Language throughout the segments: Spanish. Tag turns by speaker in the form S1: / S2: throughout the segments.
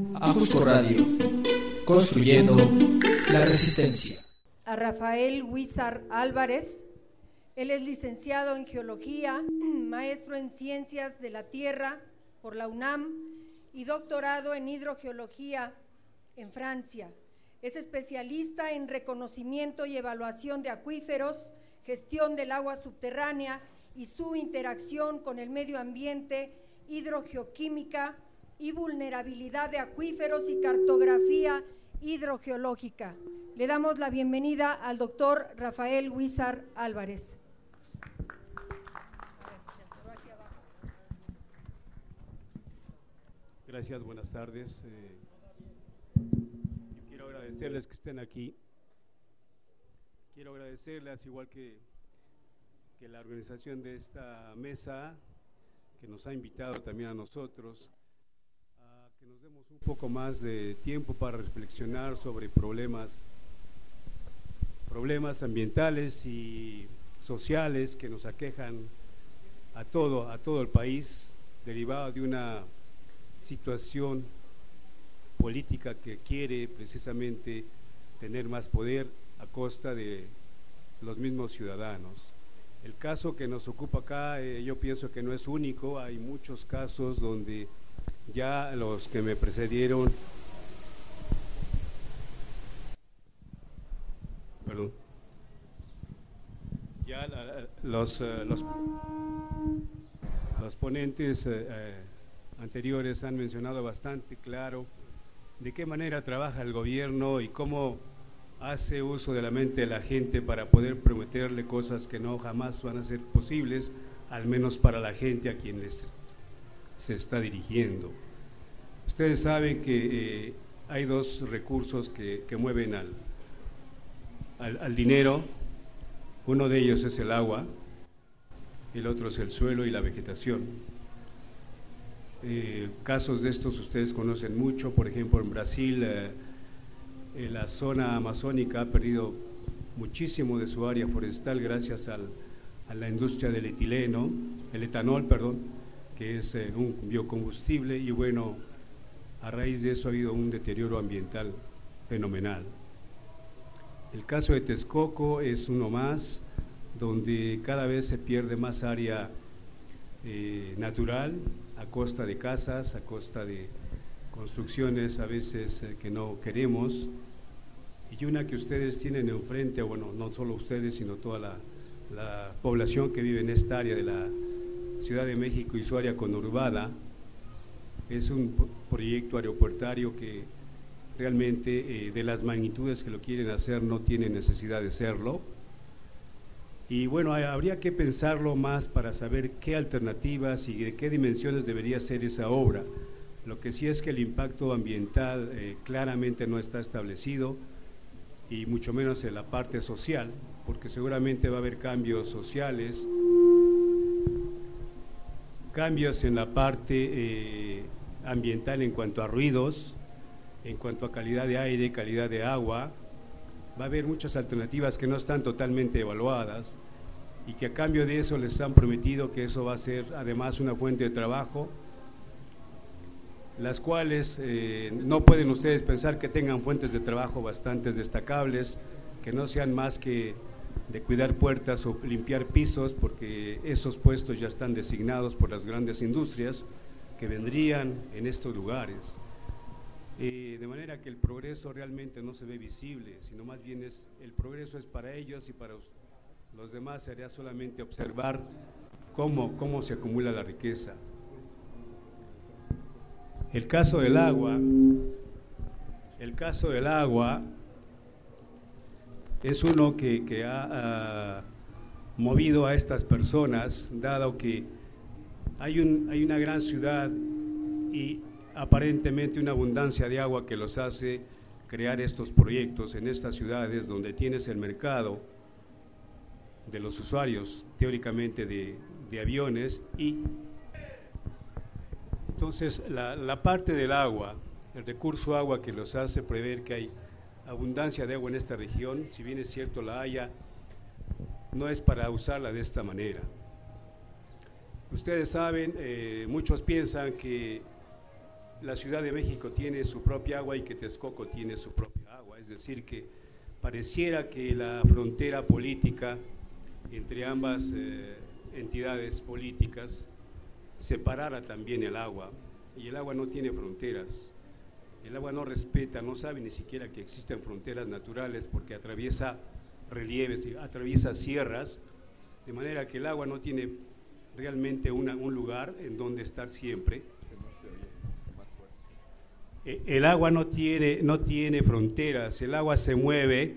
S1: Ajusco Radio, construyendo la resistencia.
S2: A Rafael Huízar Álvarez. Él es licenciado en Geología, maestro en Ciencias de la Tierra por la UNAM y doctorado en Hidrogeología en Francia. Es especialista en reconocimiento y evaluación de acuíferos, gestión del agua subterránea y su interacción con el medio ambiente, hidrogeoquímica y vulnerabilidad de acuíferos y cartografía hidrogeológica. Le damos la bienvenida al doctor Rafael Huízar Álvarez.
S3: Gracias, buenas tardes. Yo quiero agradecerles que estén aquí. Quiero agradecerles, igual que la organización de esta mesa, que nos ha invitado también a nosotros, a que nos demos un poco más de tiempo para reflexionar sobre problemas ambientales y sociales que nos aquejan a todo el país, derivado de una situación política que quiere precisamente tener más poder a costa de los mismos ciudadanos. El caso que nos ocupa acá, yo pienso que no es único, hay muchos casos donde ya los que me precedieron, ya los ponentes anteriores han mencionado bastante claro de qué manera trabaja el gobierno y cómo hace uso de la mente de la gente para poder prometerle cosas que no jamás van a ser posibles, al menos para la gente a quien se está dirigiendo. Ustedes saben que hay dos recursos que mueven al dinero. Uno de ellos es el agua, el otro es el suelo y la vegetación. Casos de estos ustedes conocen mucho, por ejemplo en Brasil la zona amazónica ha perdido muchísimo de su área forestal gracias a la industria del etanol, que es un biocombustible, y bueno, a raíz de eso ha habido un deterioro ambiental fenomenal. El caso de Texcoco es uno más, donde cada vez se pierde más área natural, a costa de casas, a costa de construcciones a veces que no queremos, y una que ustedes tienen enfrente, bueno, no solo ustedes, sino toda la población que vive en esta área de la Ciudad de México y su área conurbada, es un proyecto aeropuertario que realmente de las magnitudes que lo quieren hacer no tiene necesidad de serlo. Y bueno, habría que pensarlo más para saber qué alternativas y de qué dimensiones debería ser esa obra. Lo que sí es que el impacto ambiental claramente no está establecido, y mucho menos en la parte social, porque seguramente va a haber cambios sociales, cambios en la parte ambiental en cuanto a ruidos, en cuanto a calidad de aire, calidad de agua. Va a haber muchas alternativas que no están totalmente evaluadas y que a cambio de eso les han prometido que eso va a ser además una fuente de trabajo, las cuales no pueden ustedes pensar que tengan fuentes de trabajo bastante destacables, que no sean más que de cuidar puertas o limpiar pisos, porque esos puestos ya están designados por las grandes industrias que vendrían en estos lugares. De manera que el progreso realmente no se ve visible, sino más bien el progreso es para ellos, y para los demás sería solamente observar cómo se acumula la riqueza. El caso del agua es uno que ha movido a estas personas, dado que hay una gran ciudad y aparentemente una abundancia de agua que los hace crear estos proyectos en estas ciudades donde tienes el mercado de los usuarios, teóricamente de aviones, y entonces la parte del agua, el recurso agua que los hace prever que hay abundancia de agua en esta región, si bien es cierto la haya, no es para usarla de esta manera. Ustedes saben, muchos piensan que la Ciudad de México tiene su propia agua y que Texcoco tiene su propia agua. Es decir, que pareciera que la frontera política entre ambas entidades políticas separara también el agua, y el agua no tiene fronteras. El agua no respeta, no sabe ni siquiera que existen fronteras naturales, porque atraviesa relieves, atraviesa sierras, de manera que el agua no tiene realmente un lugar en donde estar siempre. El agua no tiene fronteras, el agua se mueve,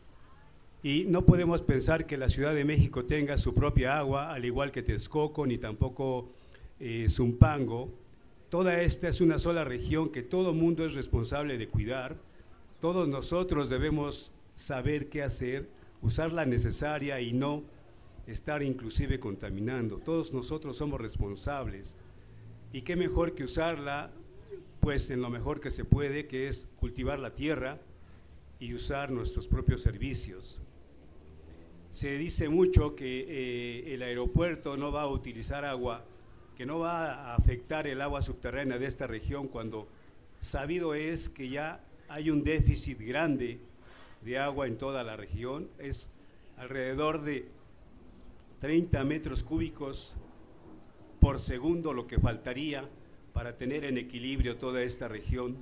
S3: y no podemos pensar que la Ciudad de México tenga su propia agua, al igual que Texcoco, ni tampoco Zumpango. Toda esta es una sola región que todo mundo es responsable de cuidar. Todos nosotros debemos saber qué hacer, usar la necesaria y no estar inclusive contaminando. Todos nosotros somos responsables, y qué mejor que usarla pues en lo mejor que se puede, que es cultivar la tierra y usar nuestros propios servicios. Se dice mucho que el aeropuerto no va a utilizar agua, que no va a afectar el agua subterránea de esta región, cuando sabido es que ya hay un déficit grande de agua en toda la región. Es alrededor de 30 metros cúbicos por segundo lo que faltaría para tener en equilibrio toda esta región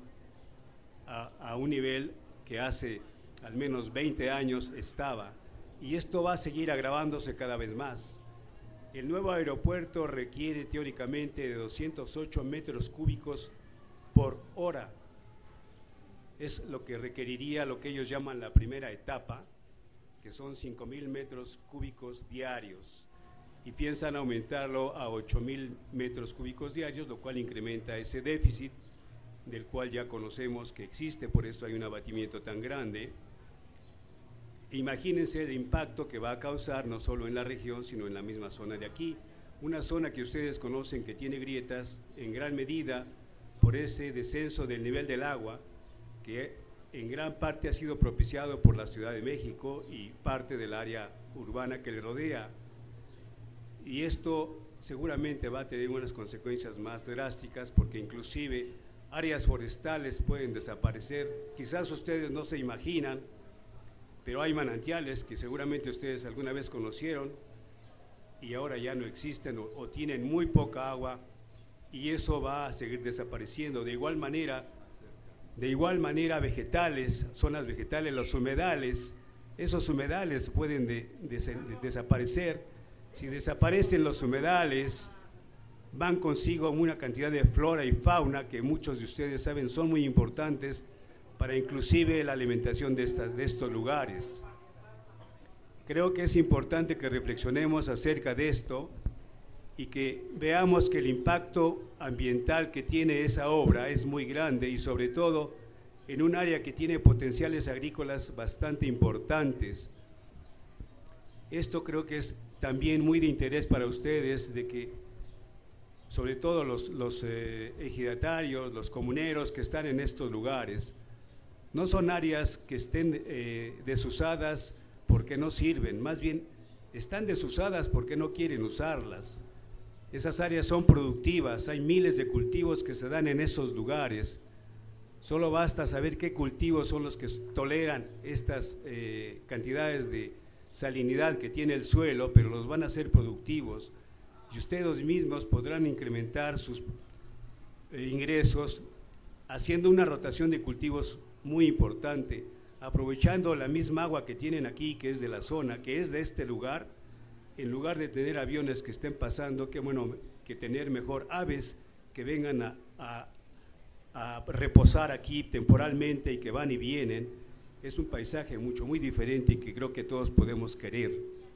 S3: a un nivel que hace al menos 20 años estaba, y esto va a seguir agravándose cada vez más. El nuevo aeropuerto requiere teóricamente de 208 metros cúbicos por hora. Es lo que requeriría lo que ellos llaman la primera etapa, que son 5,000 metros cúbicos diarios, y piensan aumentarlo a 8,000 metros cúbicos diarios, lo cual incrementa ese déficit del cual ya conocemos que existe, por eso hay un abatimiento tan grande. Imagínense el impacto que va a causar no solo en la región, sino en la misma zona de aquí, una zona que ustedes conocen que tiene grietas en gran medida por ese descenso del nivel del agua, que en gran parte ha sido propiciado por la Ciudad de México y parte del área urbana que le rodea. Y esto seguramente va a tener unas consecuencias más drásticas, porque inclusive áreas forestales pueden desaparecer. Quizás ustedes no se imaginan, pero hay manantiales que seguramente ustedes alguna vez conocieron y ahora ya no existen o tienen muy poca agua, y eso va a seguir desapareciendo. De igual manera vegetales, zonas vegetales, los humedales, esos humedales pueden desaparecer. Si desaparecen los humedales, van consigo una cantidad de flora y fauna que muchos de ustedes saben son muy importantes para inclusive la alimentación de estos lugares. Creo que es importante que reflexionemos acerca de esto y que veamos que el impacto ambiental que tiene esa obra es muy grande, y sobre todo en un área que tiene potenciales agrícolas bastante importantes. Esto creo que es también muy de interés para ustedes, de que sobre todo los ejidatarios, los comuneros que están en estos lugares, no son áreas que estén desusadas porque no sirven, más bien están desusadas porque no quieren usarlas. Esas áreas son productivas, hay miles de cultivos que se dan en esos lugares. Solo basta saber qué cultivos son los que toleran estas cantidades de salinidad que tiene el suelo, pero los van a hacer productivos, y ustedes mismos podrán incrementar sus ingresos haciendo una rotación de cultivos muy importante, aprovechando la misma agua que tienen aquí, que es de la zona, que es de este lugar. En lugar de tener aviones que estén pasando, qué bueno que tener mejor aves que vengan a reposar aquí temporalmente y que van y vienen. Es un paisaje muy diferente y que creo que todos podemos querer.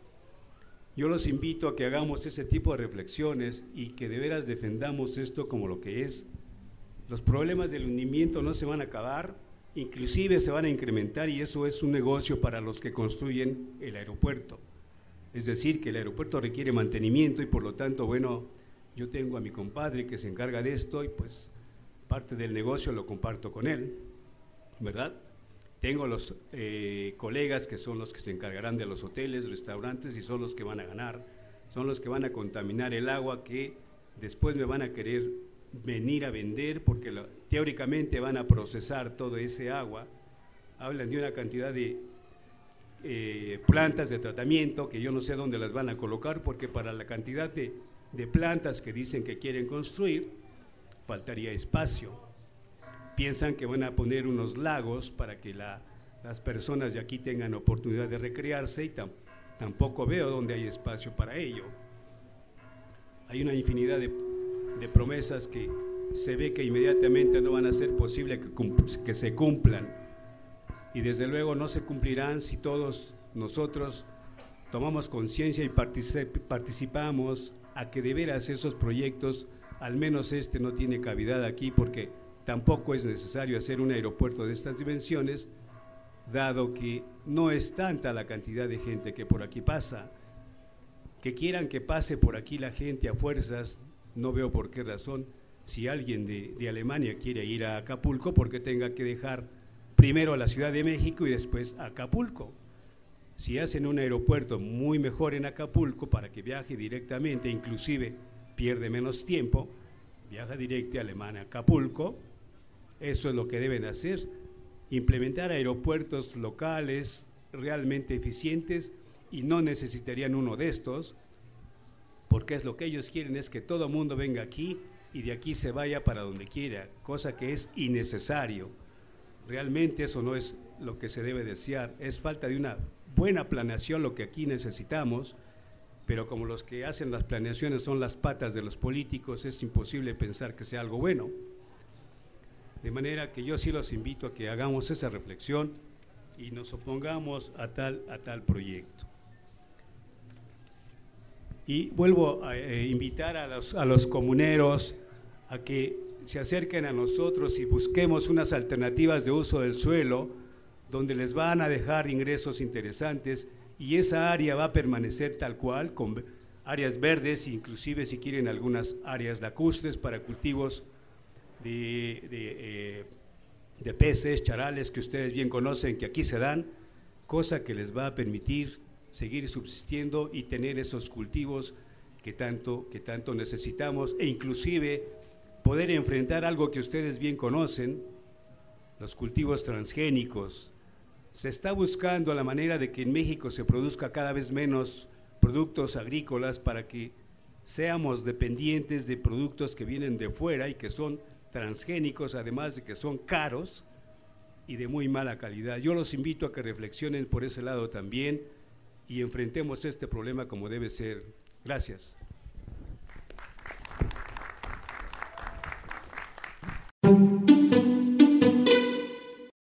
S3: Yo los invito a que hagamos ese tipo de reflexiones y que de veras defendamos esto como lo que es. Los problemas del hundimiento no se van a acabar, inclusive se van a incrementar, y eso es un negocio para los que construyen el aeropuerto. Es decir, que el aeropuerto requiere mantenimiento y por lo tanto, bueno, yo tengo a mi compadre que se encarga de esto y pues parte del negocio lo comparto con él, ¿verdad? Tengo los colegas que son los que se encargarán de los hoteles, restaurantes, y son los que van a ganar, son los que van a contaminar el agua que después me van a querer venir a vender, porque teóricamente van a procesar todo ese agua. Hablan de una cantidad de plantas de tratamiento que yo no sé dónde las van a colocar, porque para la cantidad de plantas que dicen que quieren construir, faltaría espacio. Piensan que van a poner unos lagos para que las personas de aquí tengan oportunidad de recrearse, y tampoco veo dónde hay espacio para ello. Hay una infinidad de promesas que se ve que inmediatamente no van a ser posible que se cumplan, y desde luego no se cumplirán si todos nosotros tomamos conciencia y participamos a que de veras esos proyectos, al menos este no tiene cavidad aquí, porque tampoco es necesario hacer un aeropuerto de estas dimensiones, dado que no es tanta la cantidad de gente que por aquí pasa. Que quieran que pase por aquí la gente a fuerzas, no veo por qué razón. Si alguien de Alemania quiere ir a Acapulco, porque tenga que dejar primero a la Ciudad de México y después a Acapulco. Si hacen un aeropuerto muy mejor en Acapulco para que viaje directamente, inclusive pierde menos tiempo, viaja directo a Alemania a Acapulco, eso es lo que deben hacer, implementar aeropuertos locales realmente eficientes, y no necesitarían uno de estos, porque es lo que ellos quieren, es que todo el mundo venga aquí y de aquí se vaya para donde quiera, cosa que es innecesario. Realmente eso no es lo que se debe desear, es falta de una buena planeación lo que aquí necesitamos, pero como los que hacen las planeaciones son las patas de los políticos, es imposible pensar que sea algo bueno. De manera que yo sí los invito a que hagamos esa reflexión y nos opongamos a tal proyecto. Y vuelvo a invitar a los comuneros a que se acerquen a nosotros y busquemos unas alternativas de uso del suelo donde les van a dejar ingresos interesantes, y esa área va a permanecer tal cual, con áreas verdes, inclusive si quieren algunas áreas lacustres para cultivos de peces, charales, que ustedes bien conocen que aquí se dan, cosa que les va a permitir seguir subsistiendo y tener esos cultivos que tanto necesitamos, e inclusive poder enfrentar algo que ustedes bien conocen, los cultivos transgénicos. Se está buscando la manera de que en México se produzca cada vez menos productos agrícolas para que seamos dependientes de productos que vienen de fuera y que son transgénicos, además de que son caros y de muy mala calidad. Yo los invito a que reflexionen por ese lado también y enfrentemos este problema como debe ser. Gracias.